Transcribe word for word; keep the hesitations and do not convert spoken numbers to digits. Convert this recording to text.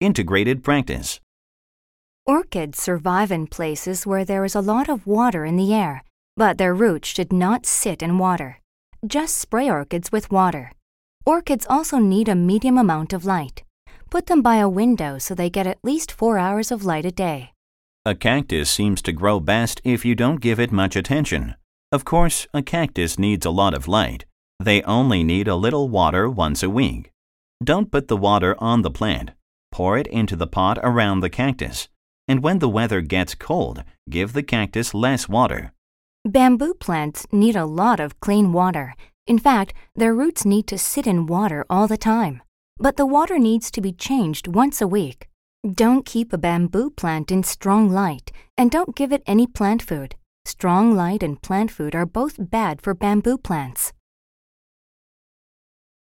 Integrated practice. Orchids survive in places where there is a lot of water in the air, but their roots should not sit in water. Just spray orchids with water. Orchids also need a medium amount of light. Put them by a window so they get at least four hours of light a day. A cactus seems to grow best if you don't give it much attention. Of course, a cactus needs a lot of light. They only need a little water once a week. Don't put the water on the plant. Pour it into the pot around the cactus. And when the weather gets cold, give the cactus less water. Bamboo plants need a lot of clean water. In fact, their roots need to sit in water all the time. But the water needs to be changed once a week. Don't keep a bamboo plant in strong light, and don't give it any plant food. Strong light and plant food are both bad for bamboo plants.